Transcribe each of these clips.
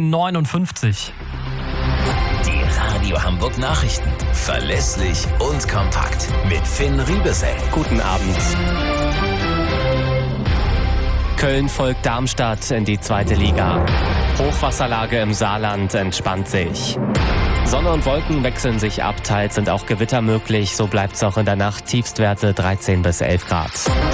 9:59 Uhr. Die Radio Hamburg Nachrichten. Verlässlich und kompakt. Mit Finn Riebesell. Guten Abend. Köln folgt Darmstadt in die 2. Liga. Hochwasserlage im Saarland entspannt sich. Sonne und Wolken wechseln sich ab, teils sind auch Gewitter möglich. So bleibt es auch in der Nacht. Tiefstwerte 13 bis 11 Grad.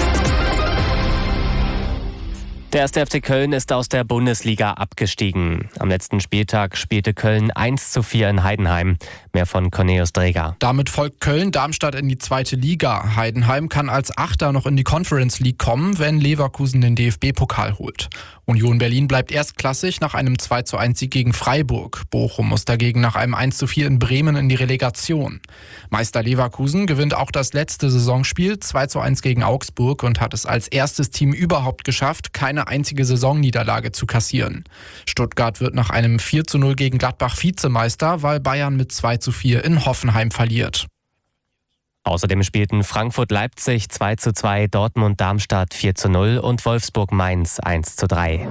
Der 1. FC Köln ist aus der Bundesliga abgestiegen. Am letzten Spieltag spielte Köln 1:4 in Heidenheim. Mehr von Cornelius Dreger. Damit folgt Köln Darmstadt in die 2. Liga. Heidenheim kann als Achter noch in die Conference League kommen, wenn Leverkusen den DFB-Pokal holt. Union Berlin bleibt erstklassig nach einem 2:1 Sieg gegen Freiburg. Bochum muss dagegen nach einem 1:4 in Bremen in die Relegation. Meister Leverkusen gewinnt auch das letzte Saisonspiel 2:1 gegen Augsburg und hat es als erstes Team überhaupt geschafft, keine einzige Saisonniederlage zu kassieren. Stuttgart wird nach einem 4:0 gegen Gladbach Vizemeister, weil Bayern mit 2:4 in Hoffenheim verliert. Außerdem spielten Frankfurt-Leipzig 2:2, Dortmund-Darmstadt 4:0 und Wolfsburg-Mainz 1:3.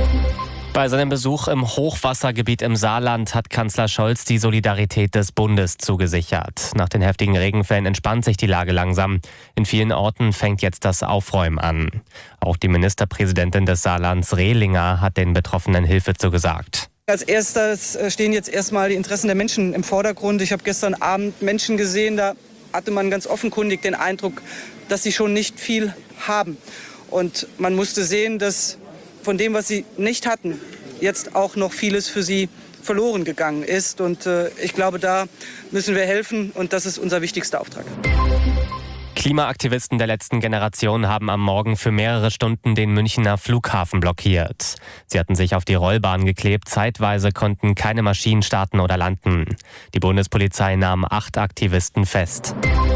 Bei seinem Besuch im Hochwassergebiet im Saarland hat Kanzler Scholz die Solidarität des Bundes zugesichert. Nach den heftigen Regenfällen entspannt sich die Lage langsam. In vielen Orten fängt jetzt das Aufräumen an. Auch die Ministerpräsidentin des Saarlands, Rehlinger, hat den Betroffenen Hilfe zugesagt. Als erstes stehen jetzt erstmal die Interessen der Menschen im Vordergrund. Ich habe gestern Abend Menschen gesehen, da hatte man ganz offenkundig den Eindruck, dass sie schon nicht viel haben. Und man musste sehen, dass von dem, was sie nicht hatten, jetzt auch noch vieles für sie verloren gegangen ist. Und ich glaube, da müssen wir helfen und das ist unser wichtigster Auftrag. Klimaaktivisten der letzten Generation haben am Morgen für mehrere Stunden den Münchner Flughafen blockiert. Sie hatten sich auf die Rollbahn geklebt, zeitweise konnten keine Maschinen starten oder landen. Die Bundespolizei nahm 8 Aktivisten fest.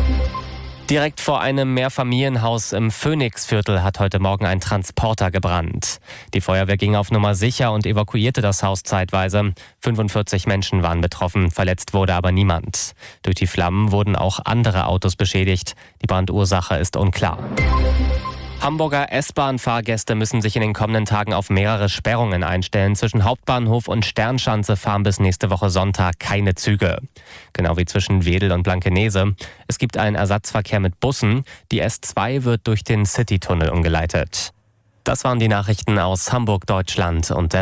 Direkt vor einem Mehrfamilienhaus im Phoenixviertel hat heute Morgen ein Transporter gebrannt. Die Feuerwehr ging auf Nummer sicher und evakuierte das Haus zeitweise. 45 Menschen waren betroffen, verletzt wurde aber niemand. Durch die Flammen wurden auch andere Autos beschädigt. Die Brandursache ist unklar. Hamburger S-Bahn-Fahrgäste müssen sich in den kommenden Tagen auf mehrere Sperrungen einstellen. Zwischen Hauptbahnhof und Sternschanze fahren bis nächste Woche Sonntag keine Züge. Genau wie zwischen Wedel und Blankenese. Es gibt einen Ersatzverkehr mit Bussen. Die S2 wird durch den Citytunnel umgeleitet. Das waren die Nachrichten aus Hamburg, Deutschland und der